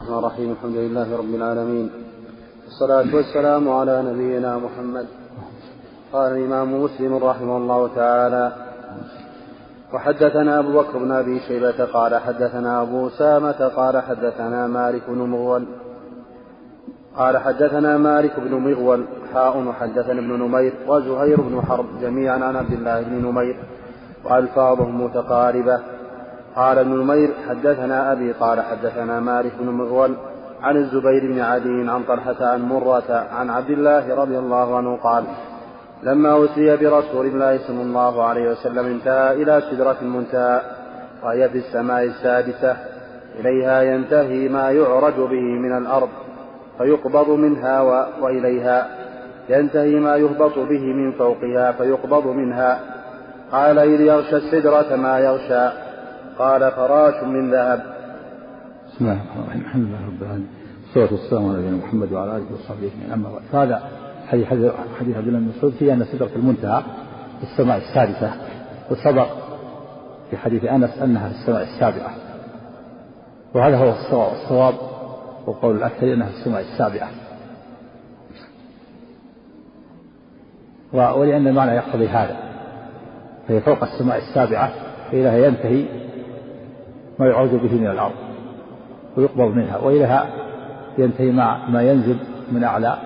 الرحمن الرحيم. الحمد لله رب العالمين، والصلاة والسلام على نبينا محمد. قال الإمام مسلم رحمه الله تعالى: وحدثنا أبو بكر بن أبي شيبة قال حدثنا أبو أسامة قال حدثنا مالك بن مغول وحدثنا ابن نمير وزهير بن حرب جميعا عن عبد الله بن نمير وألفاظهم متقاربة. قال ابن نمير: حدثنا أبي قال حدثنا مالك بن مغول عن الزبير بن عدي عن طلحة عن مرة عن عبد الله رضي الله عنه قال: لما أسري برسول الله صلى الله عليه وسلم انتهى إلى سدرة المنتهى وهي في السماء السادسة، إليها ينتهي ما يعرج به من الأرض فيقبض منها، وإليها ينتهي ما يهبط به من فوقها فيقبض منها. قال: إذ يغشى السدرة ما يغشى. قال: فراش من ذهب. بسم الله الرحمن الرحيم. الحمد لله رب العالمين، والصلاة والسلام على نبينا محمد وعلى آله وصحبه أجمعين. أما بعد، فهذا حديث عبد الله بن مسعود في أن سدرة المنتهى في السماء السادسة، وسبق في حديث أنس أنها في السماء السابعة، وهذا هو الصواب وقول الأكثر أنها في السماء السابعة. ولأن المعنى يقتضي هذا، فهي فوق السماء السابعة، فإليها ينتهي ما يعرج به من الأرض ويقبض منها، وإليها ينتهي ما ينزل من أعلى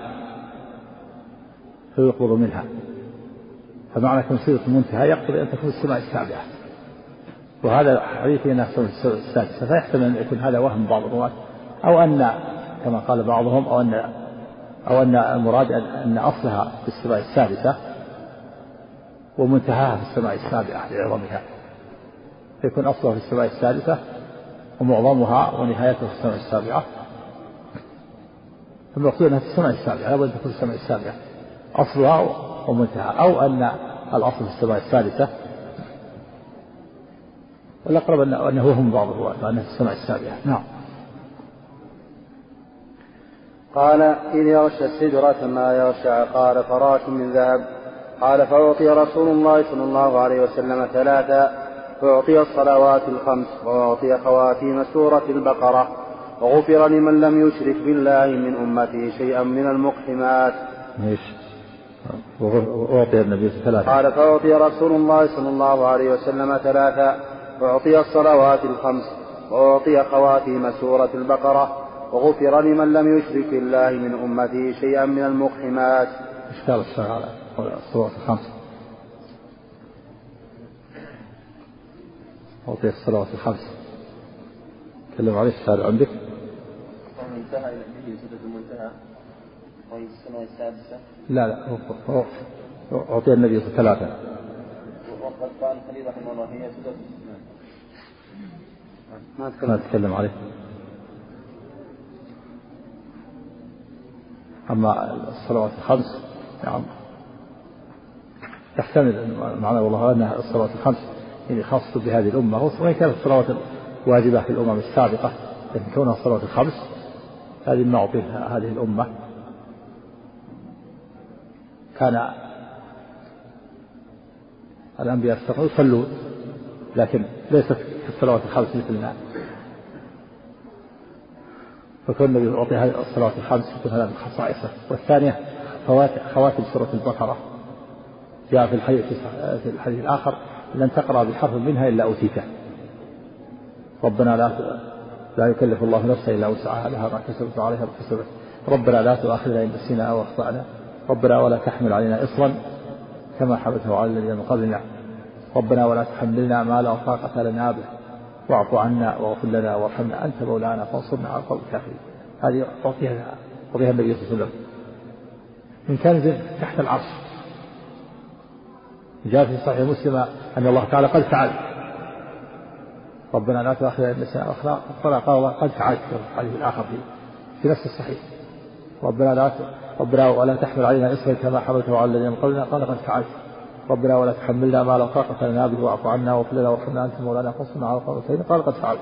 فيقبض منها. فمعنى كون سدرة المنتهى يقتضي أن تكون السماء السابعة، وهذا حديث أنها السماء السادسة، فيحتمل أن يكون هذا وهم بعض الرواة، أو أن كما قال بعضهم أو أن المراد أن أصلها في السماء السادسة ومنتهاها في السماء السابعة لعظمها، فيكون أصلها في السماء السادسة ومعظمها ونهايتها في السماء السابعة. فالمقصود أنها في السماء السابعة، لابد أن تكون السماء السابعة أصلها ومنتهى، أو أن الأصل في السماء السادسة، والأقرب أنه هم بعض الرواة وأنها في السماء السابعة. نعم. قال: إذ يغشى السدرة ما يغشى. قال: فراش من ذهب. قال: فأعطي رسول الله صلى الله عليه وسلم 3: فأعطي الصلوات الخمس، وأعطي خواتيم سورة البقرة، وغفر لمن لم يشرك بالله من أمته شيئا من المقحمات. وأعطي النبي 3. قال: فأعطي رسول الله صلى الله عليه وسلم 3: فأعطي الصلوات الخمس، وأعطي خواتيم سورة البقرة، وغفر لمن لم يشرك بالله من أمته شيئا من المقحمات. إشكال الصلاة الصلوات الخمس. أعطي الصلوات الخمس تكلم عليه الشارع عندك. انتهى إلى سدرة المنتهى وهي السماء السادسة. لا هو أعطي النبي 3. وقد قال الخليل رحمه الله هي سدرة ما تكلم عليه. أما الصلوات الخمس نعم تحتمل معنى والله أن الصلوات الخمس يعني خاصة بهذه الأمة، وإن كانت الصلوات الواجبة في الأمم السابقة، لكن كونها الصلوات الخمس هذه ما أعطيها هذه الأمة. كان الأنبياء يصلون، لكن ليست في الصلوات الخمس مثلنا، فكون النبي يعطي هذه الصلوات الخمس يكون هذا من خصائصه. والثانية خواتم سورة البقرة، جاء في الحديث الآخر: لن تقرأ بحرف منها إلا أوتيته. ربنا لا يكلف الله نفسا إلا وسعها، لها ما كسبت وعليها ما كسبت. ربنا لا تؤاخذنا إن نسينا أو أخطأنا. ربنا ولا تحمل علينا إصرا كما حملته على الذين من قبلنا. ربنا ولا تحملنا ما لا طاقة لنا به، واعف عنا واغفر لنا وارحمنا أنت مولانا فانصرنا على القوم الكافرين. هذه أعطيها النبي صلى الله عليه وسلم من كنز تحت العرش. جاء في صحيح مسلم أن الله تعالى قد فعل: ربنا لا تؤاخذنا إن نسينا أو أخطأنا. قال الله: قد فعلت. في الحديث الآخر في نفس الصحيح: ربنا ولا تحمل علينا إصرا كما حملته على الذين من قبلنا. قال: قد فعلت. ربنا ولا تحملنا ما لا طاقة لنا به، واعف عنا واغفر لنا وارحمنا أنت مولانا فانصرنا على القوم الكافرين. قال: قد فعلت.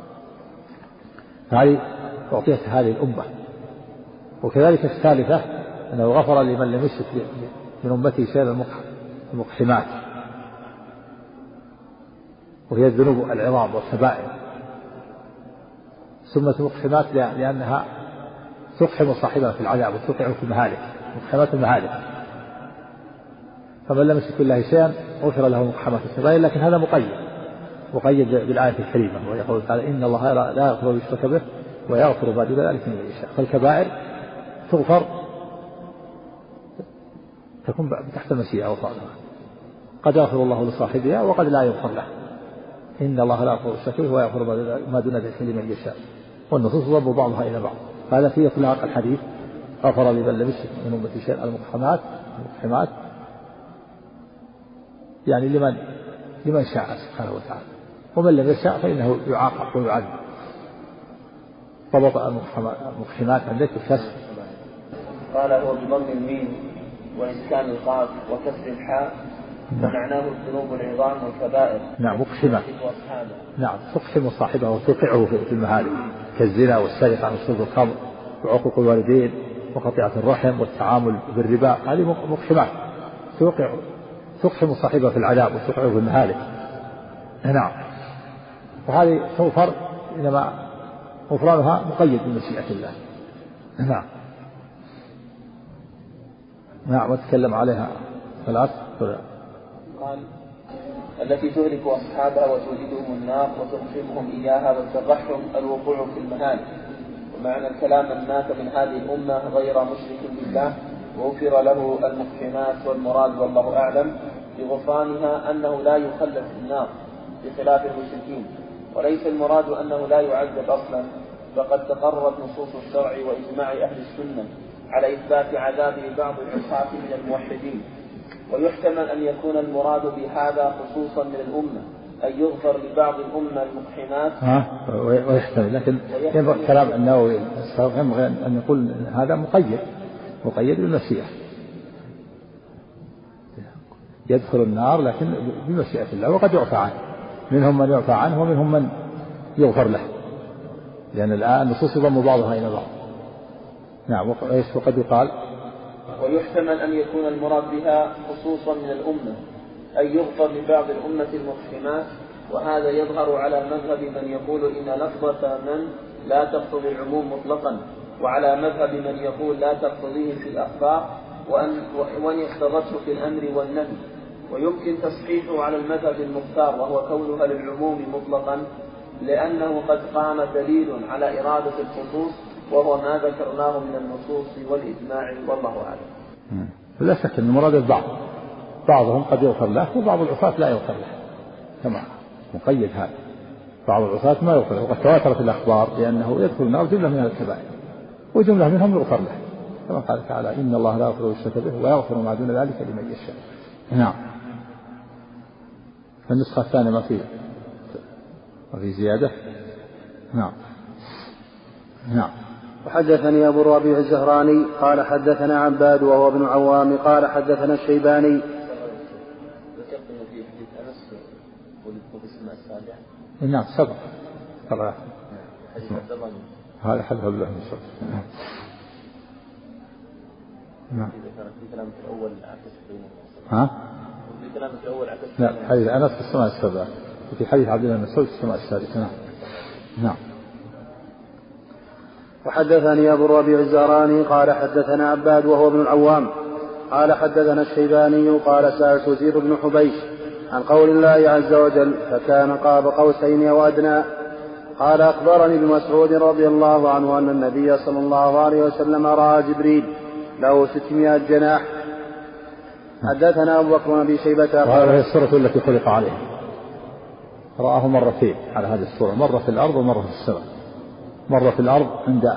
هذه أعطيت هذه الأمة. وكذلك الثالثة أنه غفر لمن لم يشرك من أمته شيئا المقحمات، وهي الذنوب العظام والكبائر، سمت مقحمات لأنها تقحم صاحبها في العذاب وتوقعه في المهالك، مقحمات المهالك. فمن لم يشرك بالله شيئا غفر له مقحمات الكبائر، لكن هذا مقيد بالآية الكريمة، ويقول تعالى إن الله لا يغفر أن يشرك به ويغفر ما دون ذلك لمن يشاء. فالكبائر تغفر تكون تحت المشيئة وطاعتها، قد يغفر الله لصاحبها وقد لا يغفر له. إن الله لا يغفر الشرك به ويغفر ما دون ذلك لمن يشاء. والنصوص تضم بعضها إلى بعض، هذا في إطلاق الحديث غفر لمن لم يشرك من أمة شيئا. المقحمات يعني لمن شاء سبحانه وتعالى، ومن لم يشاء فإنه يعاقب ويعذب. ضبط المقحمات عندك الكسر. قال هو بضم الميم وإسكان القاف وكسر الحاء، ومعناه الذنوب العظام والكبائر. نعم مقحمة. نعم تقحم صاحبه وتوقعه في المهالك كالزنا والسرقة وشرب الخمر وعقوق الوالدين وقطيعة الرحم والتعامل بالربا. هذه مقحمات تقحم صاحبه في العذاب وتوقعه في المهالك. نعم. وهذه تغفر إنما غفرانها مقيد بمشيئة الله. نعم وتكلم عليها ثلاث. قال التي تهلك أصحابها وتوجدهم النار وتقحمهم إياها وترحم الوقوع في المهالك. ومعنى الكلام من مات من هذه الأمة غير مشرك بالله وغفر له المقحمات، والمراد والله أعلم بغفرانها أنه لا يخلد في النار بخلاف المشركين، وليس المراد أنه لا يعذب أصلا، فقد تقررت نصوص الشرع وإجماع أهل السنة على إثبات عذاب بعض العصاة من الموحدين. ويحتمل أن يكون المراد بهذا خصوصا من الأمة، أن يغفر لبعض الأمة المقحمات. ويحتمل، لكن ينبغي كلام النووي ينبغي أن يقول هذا مقيد بالمشيئة، يدخل النار لكن بمشيئة الله، وقد يعفى عنه، منهم من يعفى عنه ومنهم من يغفر له، لأن الآن النصوص يضم بعضها إلى بعض. نعم. وقد يقال ويحتمل أن يكون المراد بها خصوصا من الأمة، أن يغفر لبعض الأمة المقحمات، وهذا يظهر على مذهب من يقول إن لفظة من لا تقتضي العموم مطلقا، وعلى مذهب من يقول لا تقتضيه في الأخبار وأن اقتضته في الأمر والنهي. ويمكن تصحيحه على المذهب المختار وهو كونها للعموم مطلقا، لأنه قد قام دليل على إرادة الخصوص، وهو ما ذكرناه من النصوص والإجماع، والله أعلم. لا شك أن مراد بعضهم قد يغفر له وبعض العصاة لا يغفر له، كما مقيد هذا، بعض العصاة ما يغفر له، وقد تواترت الأخبار بأنه يدخل النار جملة من الكبائر وجملة منهم يغفر له، كما قال تعالى إن الله لا يغفر الشرك به ويغفر ما دون ذلك لمن يشاء. نعم. النسخة الثانية ما في زيادة. نعم. وحدثني أبو الربيع الزهراني قال حدثنا عباد وهو ابن عوام قال حدثنا الشيباني. نعم سبق هذا حدث بالله من الشر. نعم. لا حديث أنس في السماء السبع، وفي حديث عبد الله بن مسعود في السماء السادسة. نعم. وحدثني أبو الربيع الزهراني قال حدثنا عباد وهو ابن العوام قال حدثنا الشيباني قال سألت زيد بن حبيش عن قول الله عز وجل فكان قاب قوسين أو أدنى. قال أخبرني ابن مسعود رضي الله عنه أن النبي صلى الله عليه وسلم رأى جبريل له 600 جناح. حدثنا أبو بكر بن أبي شيبة. وهذه السورة التي خلق عليها، رآه مرتين على هذه السورة، مرة في الأرض ومرة في السماء. مرة في الأرض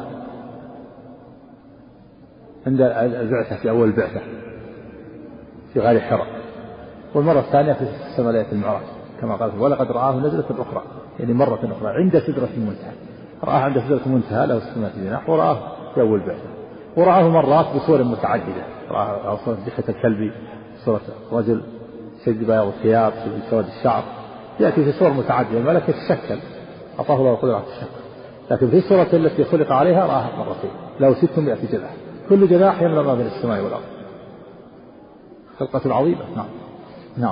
عند البعثة في أول البعثة في غار حراء، والمرة الثانية في السماء ليلة المعراج كما قال ولقد رآه نزلة أخرى، يعني مرة أخرى عند سدرة المنتهى. رآه عند سدرة المنتهى له 600 جناح، ورآه في أول البعثة، ورآه مرات بصور متعددة، رآه صورة دحية الكلب، صورة رجل شديد بياض الثياب، شديد سواد الشعر، يأتي في صور متعددة. الملك يتشكل، أعطاه الله القدرة على التشكل، لكن في الصورة التي خلق عليها رآها مرتين له 600 جناح، كل جناح يملأ ما بين السماء والأرض. خلقة عظيمة. نعم.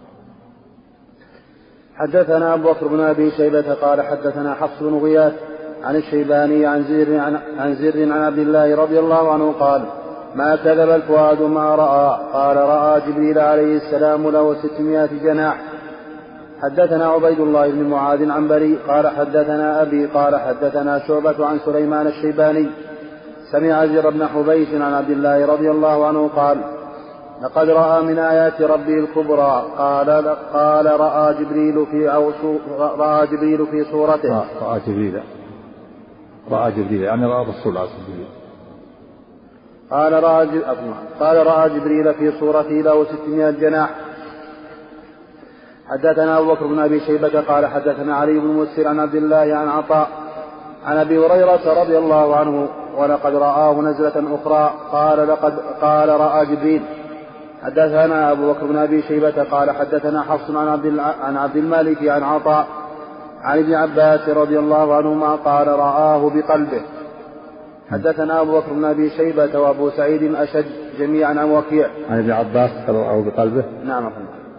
حدثنا أبو بكر بن أبي شيبة قال حدثنا حفص بن غياث عن الشيباني عن زر عن عبد الله رضي الله عنه قال ما كذب الفؤاد ما رأى. قال رأى جبريل عليه السلام له 600 جناح. حدثنا عبيد الله بن معاذ عن بريء قال حدثنا أبي قال حدثنا شعبة عن سليمان الشيباني سمع زر بن حبيش عن عبد الله رضي الله عنه قال لقد رأى من آيات ربه الكبرى. قال رأى جبريل في صورته. رأى جبريل يعني رأى الرسول عليه الصلاة والسلام. قال رأى جبريل في صورته له 600 جناح. حدثنا أبو بكر بن أبي شيبة قال حدثنا علي بن مسر عن عبد الله عن عطاء عن أبي هريرة رضي الله عنه ولقد رآه نزلة أخرى. قال رأى جبريل. حدثنا أبو بكر بن أبي شيبة قال حدثنا حفص عن عبد الملك عن عطاء عن ابن عباس رضي الله عنهما قال رآه بقلبه. حدثنا أبو بكر بن أبي شيبة وأبو سعيد الأشج جميعا عن وكيع عن ابن عباس قال رآه بقلبه. نعم.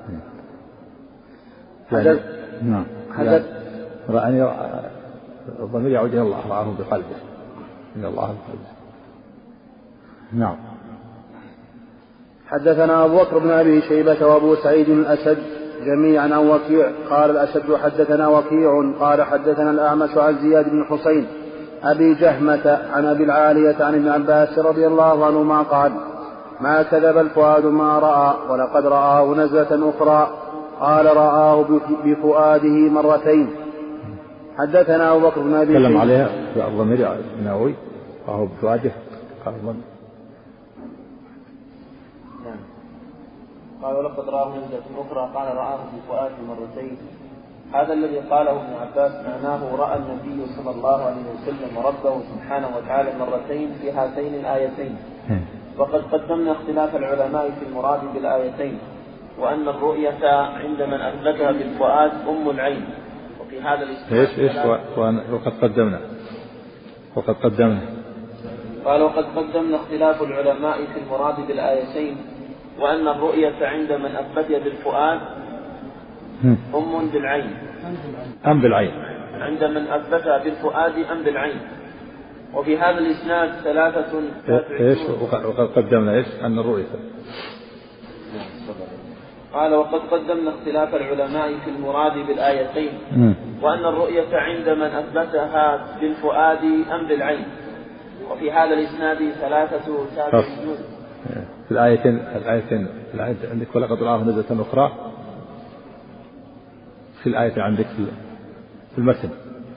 رأني الضمير يعود إلى الله رآه بقلبه إن الله بقلبه. نعم. حدثنا أبو بكر بن أبي شيبة وأبو سعيد الأشج جميعا عن وكيع قال الأشج حدثنا وكيع قال حدثنا الأعمش عن زياد بن حسين أبي جهمة عن أبي العالية عن ابن عباس رضي الله عنهما قال ما كذب الفؤاد ما رأى ولقد رآه نزلة أخرى. قال رآه بفؤاده مرتين. حدثنا أبو بكر بن أبي شيبة تكلم عليها في الضمير النووي رآه بفؤاده قال ولقد رآه نزلة أخرى قال رآه بفؤاده مرتين. هذا الذي قاله ابن عباس معناه رأى النبي صلى الله عليه وسلم ربه سبحانه وتعالى مرتين في هاتين الآيتين. وقد قدمنا اختلاف العلماء في المراد بالآيتين وأن الرؤية عند من أثبتها بالفؤاد أم العين. وفي هذا وقد قدمنا قال وقد قدمنا اختلاف العلماء في المراد بالآيتين وأن الرؤية عند من أثبتها بالفؤاد أم بالعين عند من أثبتها بالفؤاد أم بالعين. وفي هذا الإسناد ثلاثة. وقد قدمنا أن الرؤية. قال وقد قدمنا اختلاف العلماء في المراد بالآيتين وأن الرؤية عند من أثبتها بالفؤاد أم بالعين. وفي هذا الإسناد ثلاثة تابعين. في الآيتين عندك ولقد رآه نزلة أخرى. في الآية عندك في المتن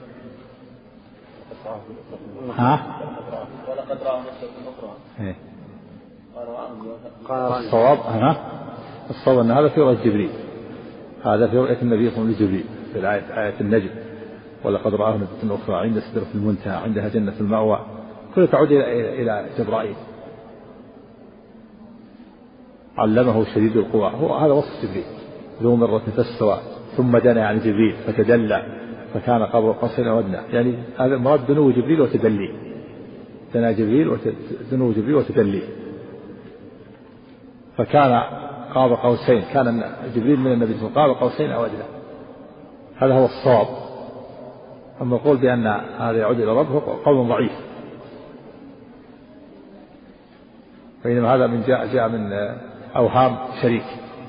ولقد رآه نزلة أخرى. الصواب أن هذا في رؤية جبريل. هذا في رؤية النبي صلى الله عليه وسلم لجبريل في آية النجم ولقد رآه نزلة أخرى عند سدرة المنتهى عندها جنة المأوى. كل تعود إلى جبرائيل علمه شديد القوى. هذا وصف جبريل ذو مرة فاستوى ثم دنا عن جبريل فتدلى فكان قاب قوسين أو أدنى. يعني هذا مراد دنو جبريل وتدلي. دنا جبريل دنو جبريل وتدلي فكان قاب قوسين. كان جبريل من النبي صلى الله عليه وسلم قاب قوسين أو أدنى. هذا هو الصواب. أما القول بأن هذا يعود إلى ربه قول ضعيف. بينما هذا من جاء من أوهام شريك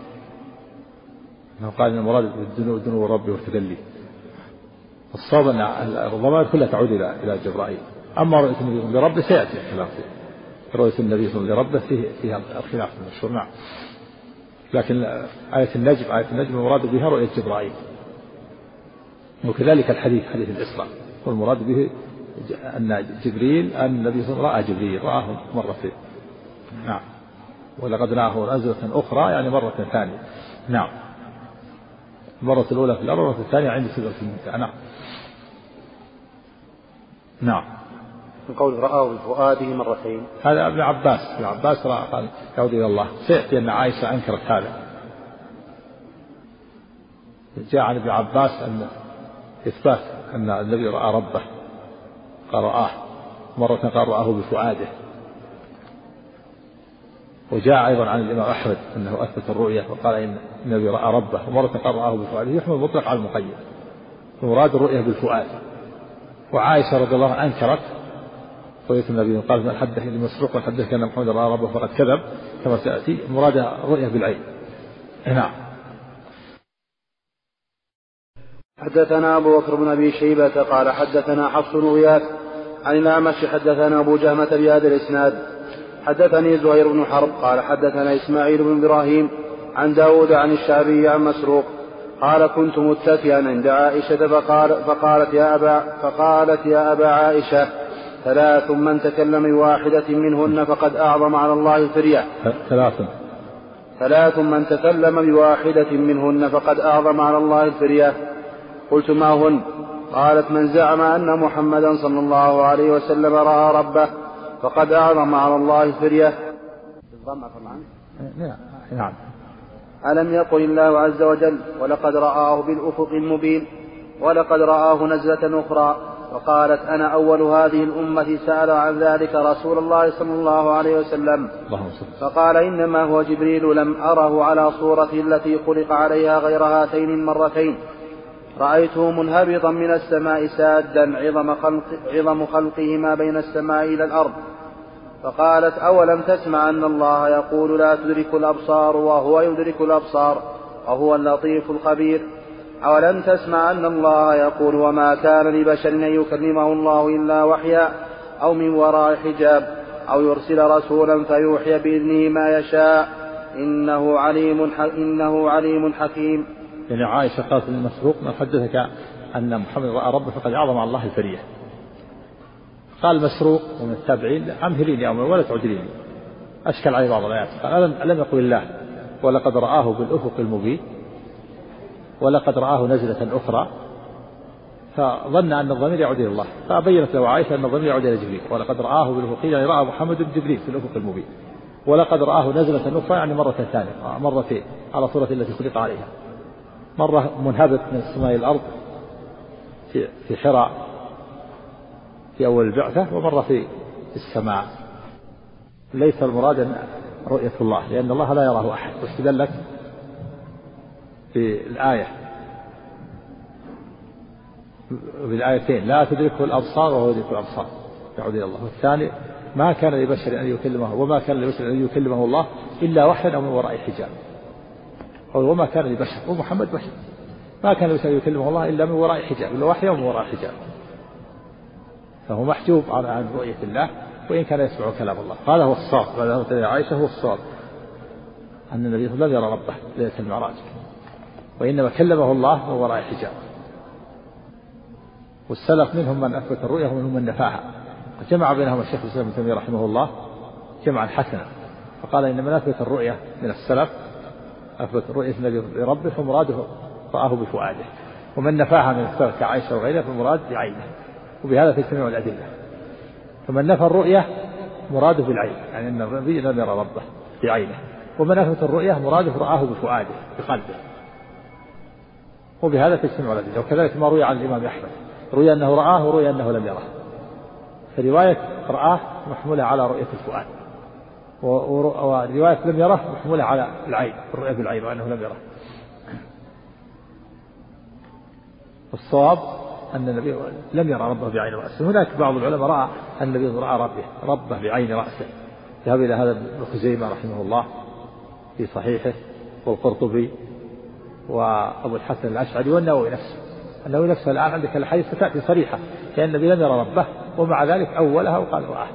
أنه قال إن المراد دنو ربي والتدلي. الصواب أن الضمائر كلها تعود إلى جبرائيل. أما رؤية النبي لربه سيأتي الخلاف فيه. رؤية النبي صلى الله عليه وسلم لربه فيها الخلاف المشهور. نعم. لكن آية النجم المراد بها رؤية جبرائيل. وكذلك حديث الإسراء والمراد به أن جبريل أن النبي صلى الله عليه وسلم رأى جبريل رآه مرتين. نعم. ولقد رآه نزلة أخرى يعني مرة ثانية. نعم. المرة الأولى في الأرض والمرة الثانية عند سدرة المنتهى. نعم. من قول رآه بفؤاده مرتين. هذا ابن عباس رأى قال يعود إلى الله. سيأتي أن عائشة أنكرت هذا. جاء عن ابن عباس أن إثبات أن النبي رأى ربه قال رآه مرة قال رآه بفؤاده. وجاء أيضا عن الإمام أحمد أنه أثبت الرؤية وقال إن النبي رأى ربه ومرة قال رآه بفؤاده. يحمل المطلق على المقيد. المراد الرؤية بالفؤاد وعائشة رضي الله عنها أنكرت رؤية النبي، قال من حدث المسروق وحدث أن محمد رأى ربه فقد كذب، كما سيأتي مرادها رؤية بالعين. نعم. حدثنا أبو بكر بن أبي شيبة قال حدثنا حفص بن غياث عن الأعمش حدثنا أبو جهمة بهذا الإسناد. حدثني زهير بن حرب قال حدثنا إسماعيل بن إبراهيم عن داود عن الشعبي عن مسروق قال كنت متكئا عند عائشة فقالت يا أبا عائشة 3 من تكلم بواحدة منهن فقد أعظم على الله الفرية. 3 من تكلم بواحدة منهن فقد أعظم على الله الفرية. قلت ما هن؟ قالت من زعم أن محمدا صلى الله عليه وسلم رأى ربه فقد أعظم على الله الفرية. نعم. ألم يقل الله عز وجل ولقد رآه بالأفق المبين ولقد رآه نزلة أخرى وقالت أنا أول هذه الأمة سأل عن ذلك رسول الله صلى الله عليه وسلم فقال إنما هو جبريل لم أره على صورته التي خلق عليها غير هاتين المرتين رأيته منهبطا من السماء سادا عظم خلقه ما بين السماء إلى الأرض. فقالت أولم تسمع أن الله يقول لا تدرك الأبصار وهو يدرك الأبصار وهو اللطيف الخبير. أولم تسمع أن الله يقول وما كان لبشر أن يكلمه الله إلا وحيا أو من وراء حجاب أو يرسل رسولا فيوحي بإذنه ما يشاء إنه عليم حكيم. يعني عائشة قالت للمسروق ما حدثك أن محمد رأى ربه فقد أعظم على الله الفرية. قال مسروق ومن التابعين أمهليني أمر ولا تعجليني، أشكل عليه بعض الآيات. قال ألم يقل الله ولقد رآه بالأفق المبين ولقد رآه نزلة أخرى، فظن أن الضمير يعود إلى الله، فبينت له عائشة أن الضمير يعود إلى جبريل. ولقد رآه بالأفق يعني رأى محمد جبريل في الأفق المبين، ولقد رآه نزلة أخرى يعني مرة ثانية، مرة على صورة التي خلق عليها، مرة منهبط من السماء إلى الأرض في حراء في أول البعثة، ومرة في السماء. ليس المراد رؤية الله لأن الله لا يراه أحد. واستدلت بالآيتين لا تدركه الأبصار وهو يدرك الأبصار يعود إلى الله. والثاني ما كان لبشر أن يكلمه وما كان لبشر أن يكلمه الله إلا وحيا أو من وراء حجاب. وما كان لبشر ومحمد بشر ما كان لبشر أن يكلمه الله إلا من وراء حجاب إلا وحيا ومن وراء حجاب، فهو محجوب عن رؤية الله وإن كان يسمع كلام الله. هذا هو الصواب. هذا عائشة هو الصواب أن النبي صلى الله عليه وسلم لم يرى ربه ليلة المعراج، وإنما كلمه الله من وراء حجاب. والسلف منهم من أثبت الرؤية ومنهم من نفاها. جمع بينهم الشيخ الإسلام ابن تيمية رحمه الله جمعا حسنا، فقال إن من أثبت الرؤية من السلف أثبت رؤية النبي لربه فمراده رآه بفؤاده، ومن نفاها من السلف كعائشة وغيرها فالمراد بعينه، وبهذا تجتمع الأدلة. فمن نفى الرؤية مراده بالعين يعني أن النبي لم يرى ربه بعينه، ومن أثبت الرؤية مراده رآه بفؤاده بقلبه، وبهذا تجتمع الأدلة. وكذلك ما روي عن الإمام أحمد روي أنه رآه ورؤي أنه لم يره، فرواية رآه محمولة على رؤية الفؤاد، ورواية لم يره محمولة على العين الرؤية بالعين وأنه لم يره. والصواب أن النبي لم يرى ربه بعين رأسه. هناك بعض العلماء رأى أن النبي رأى ربه بعين رأسه، ذهب إلى هذا ابن خزيمة رحمه الله في صحيحه، والقرطبي وأبو الحسن الأشعري والنووي نفسه الآن عندك الحديث ستأتي صريحة لأن النبي لم يرى ربه، ومع ذلك أولها وقال رآه،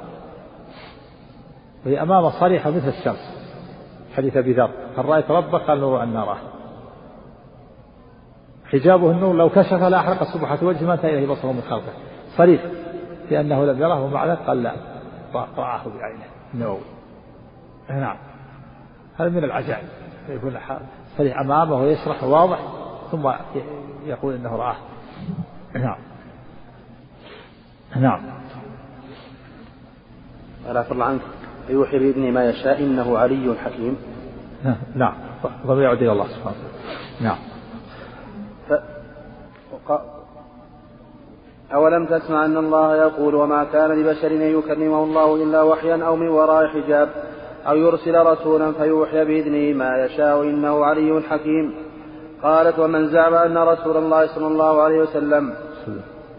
وهي أمام صريحة مثل الشمس. حديث أبي ذر هل رأيت ربك؟ قال نور أن نراه، حجابه النور لو كشف لأحرق صبحة وجهه ما انتهى إليه بصره من خلقه، صريح لأنه لم يره، ومع ذلك قال لا رآه بعينه النووي. نعم، هذا من العجائب، يكون صريح أمامه ويشرح واضح ثم يقول إنه رآه. نعم. ألا فرض عنك يوحي بإذن ما يشاء إنه علي حكيم. نعم، ضمير يعود إلى الله سبحانه. نعم. أولم تسمع أن الله يقول وما كان لبشر أن يكلمه الله إلا وحيا أو من وراء حجاب أو يرسل رسولا فيوحي بإذنه ما يشاء إنه علي حكيم. قالت ومن زعم أن رسول الله صلى الله عليه وسلم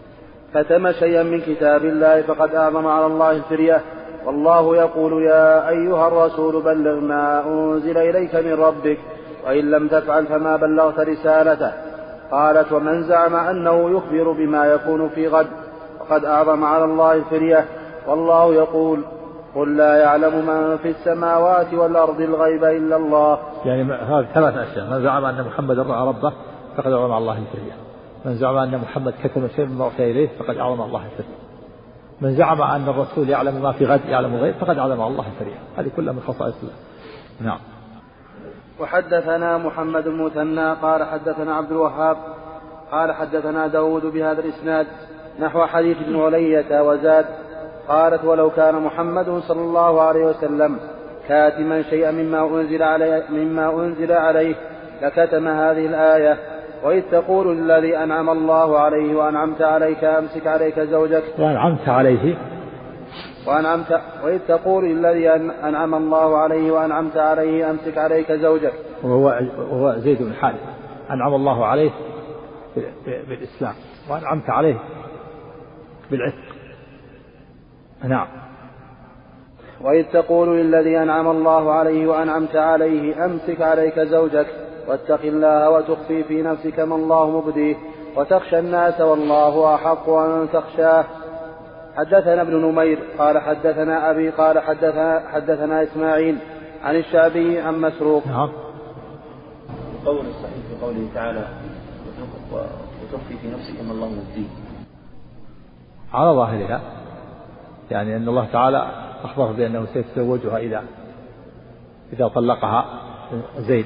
كتم شيئا من كتاب الله فقد أعظم على الله الفرية. والله يقول يا أيها الرسول بلغ ما أنزل إليك من ربك وإن لم تفعل فما بلغت رسالته. قالت ومن زعم أنه يخبر بما يكون في غد فقد أعظم على الله الفرية. والله يقول قل لا يعلم من في السماوات والأرض الغيب إلا الله. يعني هذه ثلاث أشياء: من زعم أن محمد رأى ربه فقد أعظم على الله الفرية، من زعم أن محمد كتم شيء مما أوحي إليه فقد أعظم على الله الفرية، من زعم أن الرسول يعلم ما في غد يعلم غيب فقد أعظم على الله الفرية. هذه كلها من خصائص الله. نعم. وحدثنا محمد بن مثنى قال حدثنا عبد الوهاب قال حدثنا داود بهذا الإسناد نحو حديث ابن علية وزاد. قالت ولو كان محمد صلى الله عليه وسلم كاتما شيئا مما أنزل عليه لكتم هذه الآية وإذ تقول للذي أنعم الله عليه وأنعمت عليك أمسك عليك زوجك وأنعمت عليه وإذ تقول للذي أنعم الله عليه وأنعمت عليه أمسك عليك زوجك وهو زيد بن حارثة أنعم الله عليه بالإسلام وأنعمت عليه بالعتق. نعم. وإذ تقول للذي أنعم الله عليه وأنعمت عليه أمسك عليك زوجك واتق الله وتخفي في نفسك ما الله مبديه وتخشى الناس والله أحق أن تخشاه. حدثنا ابن نمير قال حدثنا أبي قال حدثنا إسماعيل عن الشعبي عن مسروق. قول الصحيح في قوله تعالى وتخفي في نفسك ما الله مبديه على ظاهرها، يعني أن الله تعالى أخبر بأنه سيتزوجها إذا طلقها زيد.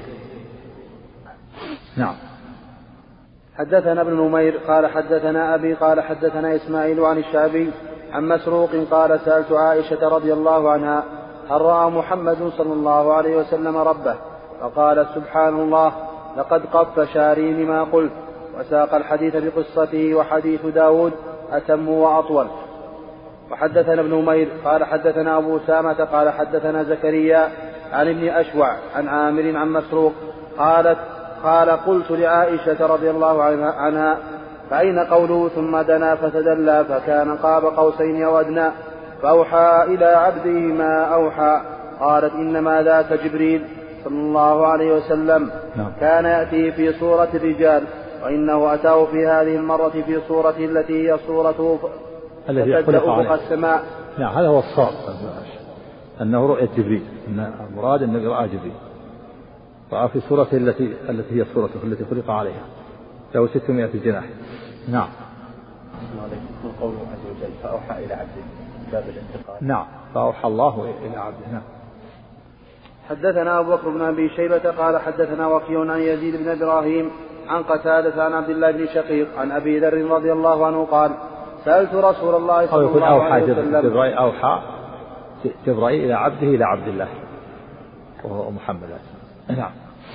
نعم. حدثنا ابن نمير قال حدثنا أبي قال حدثنا إسماعيل عن الشعبي عن مسروق قال سألت عائشة رضي الله عنها هل رأى محمد صلى الله عليه وسلم ربه؟ فقالت سبحان الله لقد قف شعري لما قلت. وساق الحديث بقصته وحديث داود أتم وأطول. وحدثنا ابن نمير قال حدثنا أبو أسامة قال حدثنا زكريا عن ابن أشوع عن عامر عن مسروق قال قلت لعائشة رضي الله عنها فأين قوله ثم دنا فتدلى فكان قاب قوسين أو أدنى فأوحى إلى عبده ما أوحى؟ قالت إنما ذاك جبريل صلى الله عليه وسلم كان يأتي في صورة الرجال وإنه أتاه في هذه المرة في صورة التي هي صورته تبدأ أفق السماء. نعم هذا هو الصواب أنه رؤية جبريل، أن المراد أنه رأى جبريل رأى في صورته التي هي صورته التي خلق عليها له 600 جناح. نعم. قوله عز وجل فأوحى إلى عبده باب الانتقال. نعم فأوحى الله إلى عبده. نعم. حدثنا أبو بكر بن أبي شيبة قال حدثنا وكيع عن يزيد بن إبراهيم عن قتادة عن عبد الله بن شقيق عن أبي ذر رضي الله عنه قال سألت رسول الله صلى الله عليه وسلم أوحى جبرائيل إلى عبده إلى عبد الله وهو محمد. نعم.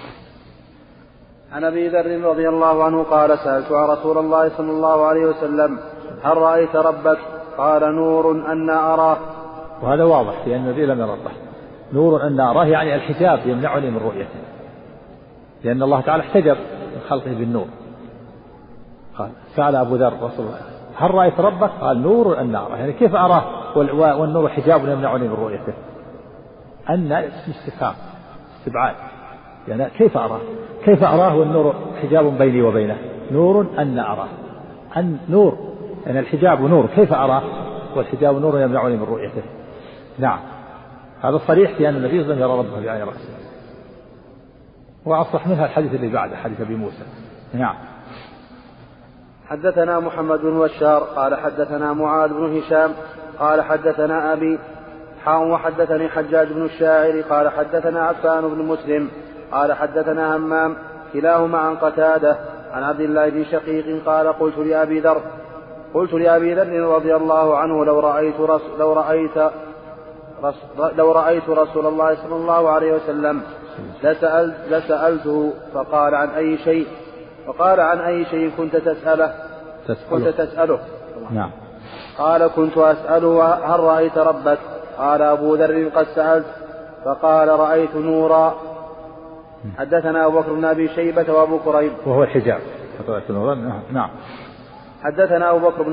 عن أبي ذر رضي الله عنه قال سألت رسول الله صلى الله عليه وسلم هل رأيت ربك؟ قال نور أنا أراه. وهذا واضح لأن النبي لم يرى ربه. نور أنا أراه يعني الحجاب يمنعني من رؤيته، لأن الله تعالى احتجب من خلقه بالنور. قال سأل أبو ذر رسول الله هل رأيت ربك؟ قال نور أنا أراه، يعني كيف أراه والنور حجاب يمنعني من رؤيته؟ أن اسم استفهام استبعاد، يعني كيف أراه والنور حجاب بيني وبينه؟ نور أن أراه، أن نور يعني الحجاب نور، كيف أراه والحجاب نور يمنعني من رؤيته؟ نعم هذا صريح في أن النبي صلى الله عليه وسلم يرى ربه بعين رأسه، وأصح منها الحديث اللي بعده حديث أبي موسى. نعم. حدثنا محمد بن بشار قال حدثنا معاذ بن هشام قال حدثنا أبي وحدثني حجاج بن الشاعر قال حدثنا عفان بن مسلم قال حدثنا همام كلاهما عن قتادة عن عبد الله بن شقيق قال قلت لأبي ذر رضي الله عنه لو رأيت رسول الله صلى الله عليه وسلم لسألته فقال عن أي شيء كنت تسأله. نعم. قال كنت أسأله هل رأيت ربك؟ قال أبو ذر قد سألت فقال رأيت نورا. حدثنا أبو بكر بن أبي شيبة وأبو كريب وهو الحجاب. نعم. حدثنا أبو بكر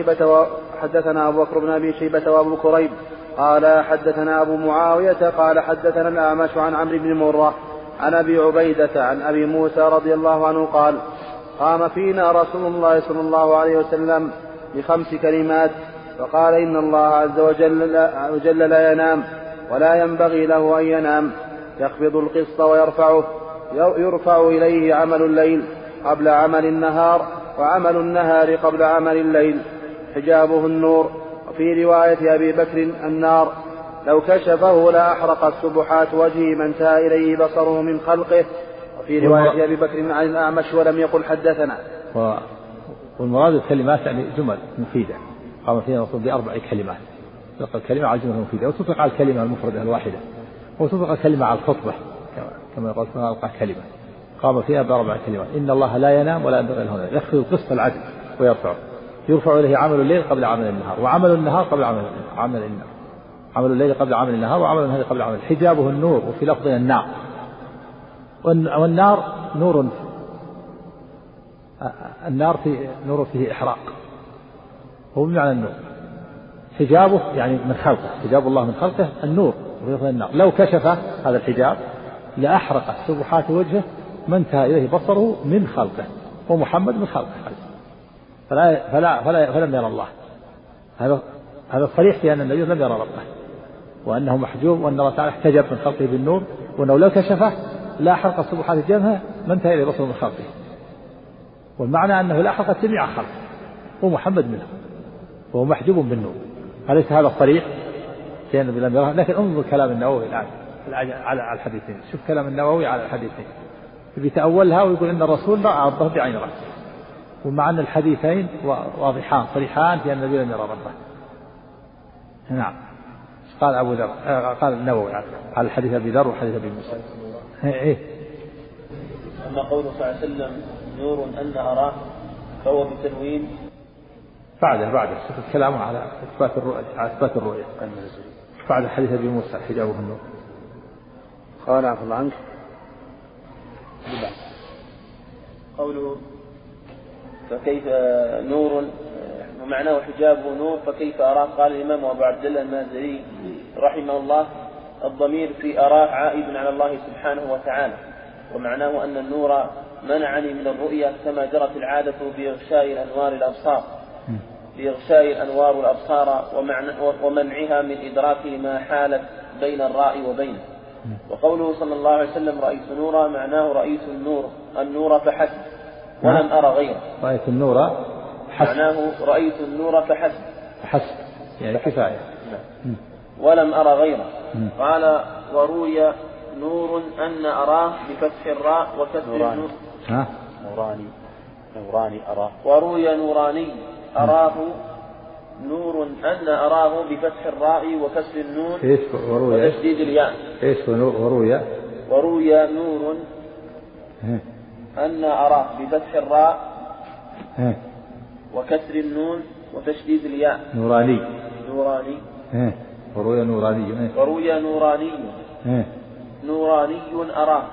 بن أبي شيبة وأبو كريب قال حدثنا أبو معاوية قال حدثنا الأعمش عن عمرو بن مرة عن أبي عبيدة عن أبي موسى رضي الله عنه قال قام فينا رسول الله صلى الله عليه وسلم ب5 كلمات فقال إن الله عز وجل لا ينام ولا ينبغي له أن ينام يخفض القسط ويرفعه يرفع إليه عمل الليل قبل عمل النهار وعمل النهار قبل عمل الليل حجابه النور. وفي رواية أبي بكر النار لو كشفه لأحرقت سبحات وجهه ما انتهى إليه بصره من خلقه. وفي رواية أبي بكر عن الأعمش ولم يقل حدثنا. والمراد الكلمات يعني جمل مفيدة قام فينا الرسول ب4 كلمات تطلق الكلمة على الجملة المفيدة وتطلق على الكلمة المفردة الواحدة وتطلق الكلمة على الخطبة كما يقول ألقى كلمة قام فيها ب4 كلمات إن الله لا ينام ولا ينبغي له أن ينام يخفض القسط العدل ويرفعه يرفع إليه عمل الليل قبل عمل النهار وعمل النهار قبل عمل النهار عمل الليل قبل عمل النهار وعمل النهار قبل عمل حجابه النور. وفي لفظ النار والنار نور النار نور فيه إحراق هو بمعنى النور حجابه يعني من خلقه حجاب الله من خلقه النور وفي النار لو كشف هذا الحجاب لأحرقت سبحات وجهه ما انتهى إليه بصره من خلقه ومحمد من خلقه فلم يرى الله. هذا صريح في أن النبي لم يرى ربه وأنه محجوب وأن الله تعالى احتجب من خلقه بالنور وأنه لو كشفه لا حرق سبحات جبهه ما انتهى إليه بصره من خلقه والمعنى أنه لا حرق جميع خلقه ومحمد منه وهو محجوب بالنور. أليس هذا صريح في أن النبي لم يرى؟ لكن انظر كلام النووي الآن على الحديثين. شوف كلام النووي على الحديثين بيتأولها ويقول إن الرسول رأى ربه بعين رأسه ومع أن الحديثين واضحان صريحان في أن النبي لم يرى ربه. نعم. قال أبو ذر قال النووي على الحديث أبي ذر وحديث أبي موسى. إيه. أما قوله صلى الله عليه وسلم نور أن أراه فهو بتنوين بعده شوف الكلام على إثبات الرؤية بعد حديث أبي موسى حجابه النور. قال عفوا الله عنك قوله فكيف نور ومعناه حجابه نور فكيف أراه. قال الإمام أبو عبد الله المازري رحمه الله الضمير في أراه عائد على الله سبحانه وتعالى ومعناه أن النور منعني من الرؤية كما جرت العادة بإغشاء الأنوار الأبصار ومنعها من إدراك ما حالت بين الراء وبينه. وقوله صلى الله عليه وسلم رأيت نورا معناه رأيت النور فحسب ولم أرى غيره. رأيت النور معناه رأيت النور فحسب يعني كفاية ولم أرى غيره. قال وروي نور أن أراه بفتح الراء وكسر النور نوراني أراه وروي نوراني أراه نور أن أراه بفتح الراء وكسر النون وتشديد الياء. إيش وروي نور أن أراه بفتح الراء وكسر النون وتشديد الياء نوراني وروي نوراني أراه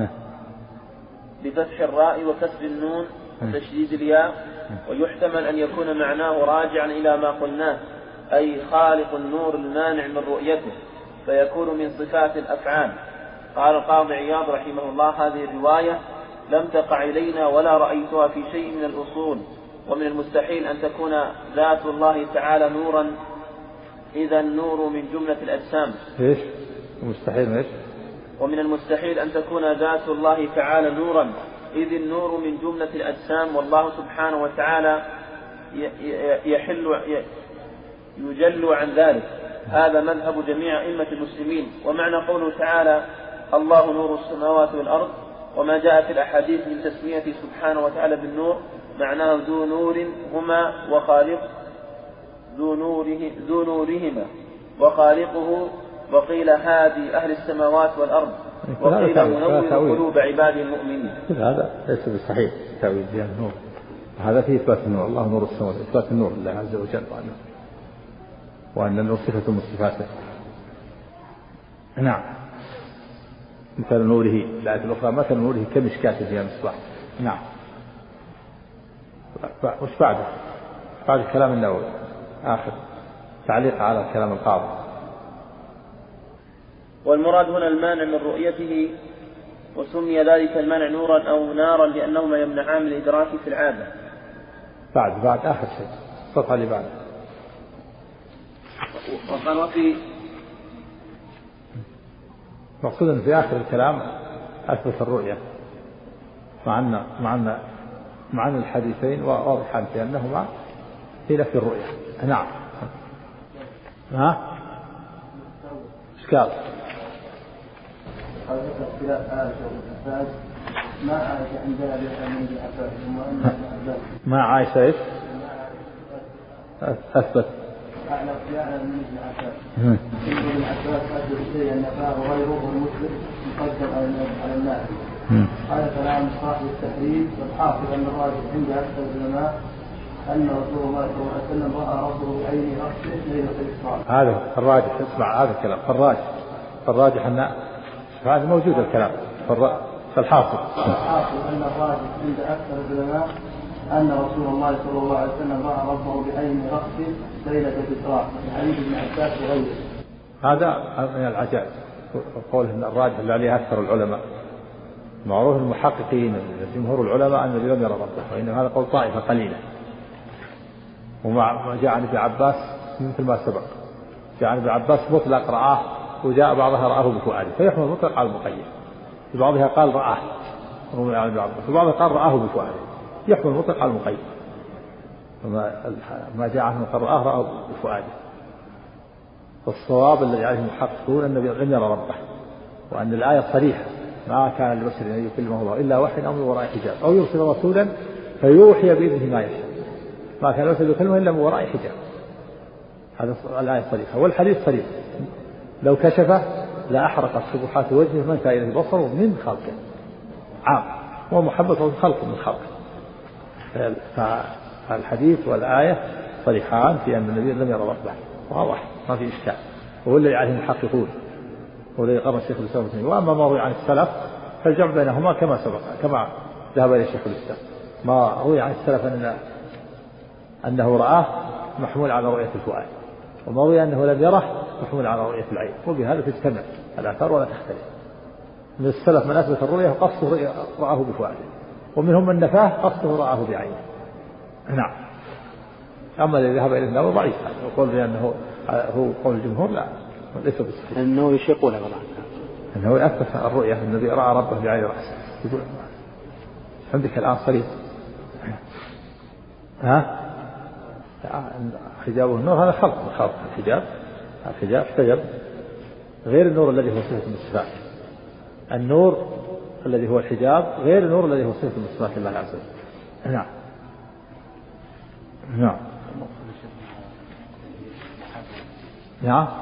بفتح الراء وكسر النون وتشديد الياء. ويحتمل أن يكون معناه راجعا إلى ما قلناه أي خالق النور المانع من رؤيته فيكون من صفات الأفعال. قال القاضي عياض رحمه الله هذه الرواية لم تقع إلينا ولا رأيتها في شيء من الأصول ومن المستحيل أن تكون ذات الله تعالى نورا إذا النور من جملة الأجسام. إيش مستحيل إيش؟ ومن المستحيل أن تكون ذات الله تعالى نورا إذ النور من جملة الأجسام والله سبحانه وتعالى يجل عن ذلك. هذا مذهب جميع أئمة المسلمين. ومعنى قوله تعالى الله نور السماوات والأرض وما جاء في الأحاديث من تسميته سبحانه وتعالى بالنور معناه ذو نور هما وخالق ذو نورهما وخالقه. وقيل هادي أهل السماوات والأرض وقيل منور قلوب عباد المؤمنين. هذا ليس بصحيح تأويل بها النور. هذا فيه إثبات النور الله نور السماوات إثبات النور لله عز وجل وأن النور صفة من صفاته. نعم. مثل نوره الآية الأخرى مثل نوره كمشكاة فيها مصباح. نعم. وش بعده؟ بعد كلام النووي آخر تعليق على كلام القاضي. والمراد هنا المانع من رؤيته، وسمي ذلك المانع نورا أو نارا لأنهما يمنعان من الإدراك في العادة. بعد آخر شيء الصفحة اللي بعد. وقال وفي مقصود في آخر الكلام أثبت الرؤية مع أن الحديثين واضحان في أنهما في نفي الرؤية. نعم. إيش قال؟ ما عائشة إيش؟ أثبت. أعلى من ابن عباس. ابن عباس أثبت شيئا نفاه غيره المسلم مقدم على الناس. هذا كلام صاحب التحرير والحافظ أن الراجح عند أكثر العلماء أن رسول الله صلى الله عليه وسلم رأى ربه بعينه رأسه ليلة الإسراء. هذا الراجح. اسمع هذا الكلام فالراجح أن هذا موجود الكلام فالحافظ أن الراجح عند أكثر العلماء أن رسول الله صلى الله عليه وسلم رأى ربه بعين رأسه ليلة الإسراء حديث ابن عباس وغيره. هذا من العجائب قول أن الراجح اللي عليه أكثر العلماء. معروف المحققين جمهور العلماء أن النبي لم يرى ربه، وإن هذا قول طائفة قليلة. وما جاء عن ابن عباس مثل ما سبق، جاء عن ابن عباس مطلق رآه، وجاء بعضها رآه بفؤاده، فيحمل مطلق على المقيد. في بعضها قال رآه عن ابن عباس، وبعضها قال رآه بفؤاده، يحمل مطلق على المقيد. ما جاء عنه قال رآه بفؤاده. فالصواب الذي عليه المحققون أن النبي لم يرى ربه، وأن الآية صريحة ما كان لبشر أن يكلمه الله إلا وحي أو من وراء حجاب أو يرسل رسولا فيوحي بإذنه ما يشاء. ما كان لبشر يكلمه إلا من وراء حجاب. هذا الآية صريحة. والحديث صريح لو كشفه لا أحرقت سبحات وجهه من كان إليه بصره من خلقه عام ومحبة خلق من خلقه. فالحديث والآية صريحان في أن النبي لم يرى ربه، واضح ما في إشكال. وهو الذي عليه المحققون، هو الذي قام الشيخ الإسلام ابن تيمية. وأما ما روي عن السلف فالجمع بينهما كما سبق، كما ذهب إلى الشيخ الإسلام. ما روي عن السلف أنه رآه محمول على رؤية الفؤاد، وما روي أنه لم يره محمول على رؤية العين. وبهذا تجتمع الآثار ولا تختلف. من السلف من أثبت الرؤية قصده رآه بفؤاده، ومنهم من نفاه قصده رآه بعينه. نعم. أما الذي ذهب إلى النار ضعيف، وقول بأنه هو قول الجمهور لا ليس بالصحيح. أنه يشيقون أنه أثبت الرؤية النبي رأى ربه بعين رأسه. يقول عندك الآن صريح. حجابه النور هذا خلق الحجاب احتجب غير النور الذي هو صفة من الصفات. النور الذي هو الحجاب غير النور الذي هو صفة من صفات الله عز وجل. نعم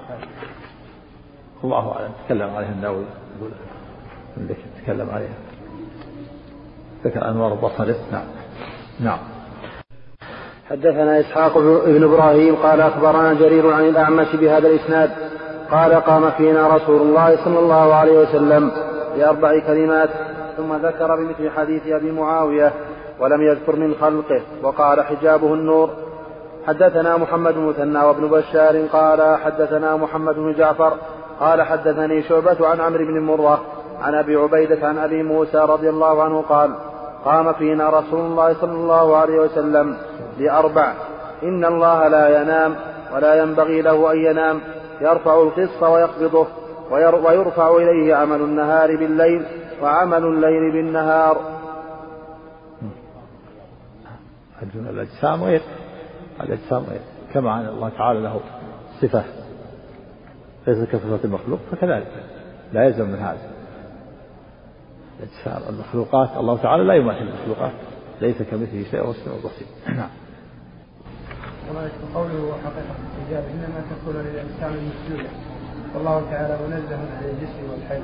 الله أعلم. تكلم عليه النووي يقول عندك تكلم عليها ذكر أنوار البصري. نعم. حدثنا إسحاق بن إبراهيم قال أخبرنا جرير عن الأعمش بهذا الإسناد قال قام فينا رسول الله صلى الله عليه وسلم بأربع كلمات، ثم ذكر بمثل حديث أبي معاوية ولم يذكر من خلقه، وقال حجابه النور. حدثنا محمد بن مثنى وابن بشار قال حدثنا محمد بن جعفر قال حدثني شعبة عن عمرو بن مرة عن أبي عبيدة عن أبي موسى رضي الله عنه قال قام فينا رسول الله صلى الله عليه وسلم لأربع: إن الله لا ينام ولا ينبغي له أن ينام، يرفع القسط ويقبضه، ويرفع إليه عمل النهار بالليل وعمل الليل بالنهار. الأجسام غير كما أن الله تعالى له صفة ليس كصفة المخلوق، فكذلك لا يلزم من هذا. الأجسام المخلوقات الله تعالى لا يماثل المخلوقات، ليس كمثله شيء وهو السميع البصير. نعم. قوله حقيقة الحجاب إنما تكون للإنسان المسلوية، والله تعالى منزه عن الجسم والحي.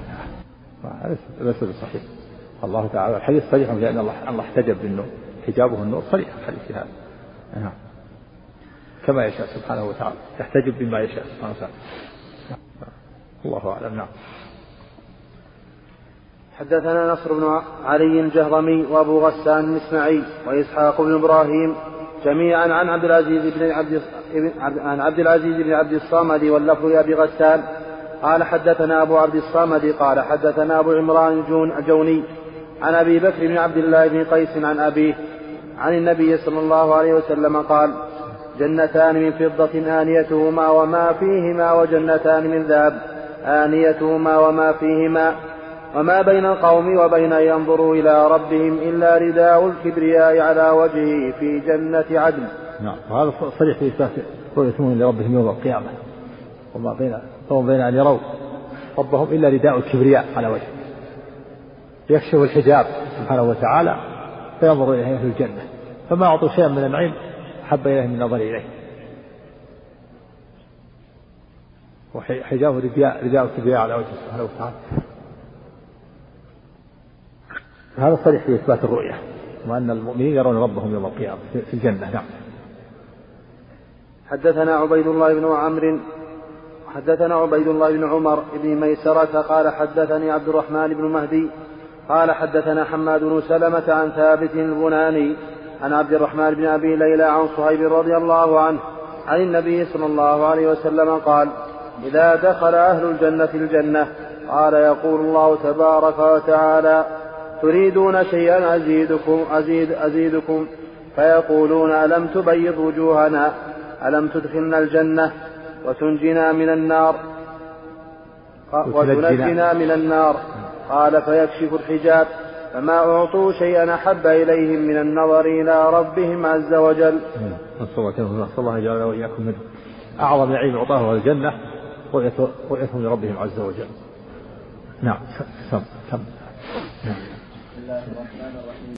ليس بصحيح. الله تعالى الحديث صريح لأن الله احتجب بالنور، حجابه النور صريح الحديث هذا. نعم. كما يشاء سبحانه وتعالى، يحتجب بما يشاء سبحانه وتعالى. الله أعلم. نعم. حدثنا نصر بن علي الجهضمي وأبو غسان المسمعي وإسحاق بن إبراهيم جميعا عن عبد العزيز بن عبد الصمد واللفظ لأبي غسان قال حدثنا أبو عبد الصمد قال حدثنا أبو عمران الجوني عن أبي بكر بن عبد الله بن قيس عن أبيه عن النبي صلى الله عليه وسلم قال جنتان من فضة آنيتهما وما فيهما وجنتان من ذهب آنيتهما وما فيهما وما بين القوم وبين أن ينظروا إلى ربهم إلا رداء الكبرياء على وجهه في جنة عدن. نعم. وهذا صريح في إثبات رؤية المؤمنين لربهم يوم القيامة وما بين أن يروا ربهم إلا رداء الكبرياء على وجهه يكشف الحجاب سبحانه وتعالى فينظر إليه في الجنة فما أعطوا شيئا من النعيم حب إليه من نظر إليه وحجابه رداء الكبرياء على وجهه سبحانه وتعالى. هذا صريح في إثبات الرؤية وأن المؤمنين يرون ربهم يوم القيامة في الجنة. نعم. حدثنا عبيد الله بن عمر بن ميسرة قال حدثني عبد الرحمن بن مهدي قال حدثنا حماد بن سلمة عن ثابت البناني عن عبد الرحمن بن أبي ليلى عن صهيب رضي الله عنه عن النبي صلى الله عليه وسلم قال إذا دخل أهل الجنة الجنة قال يقول الله تبارك وتعالى تريدون شيئا أزيدكم فيقولون ألم تبيض وجوهنا ألم تدخلنا الجنة وتنجنا من النار قال فيكشف الحجاب فما أعطوا شيئا أحب إليهم من النظر إلى ربهم عز وجل. نسأل الله يجعلنا وإياكم منه. أعظم نعيم أعطاه الجنة رؤيتهم لربهم عز وجل. نعم. بسم الله الرحمن الرحيم.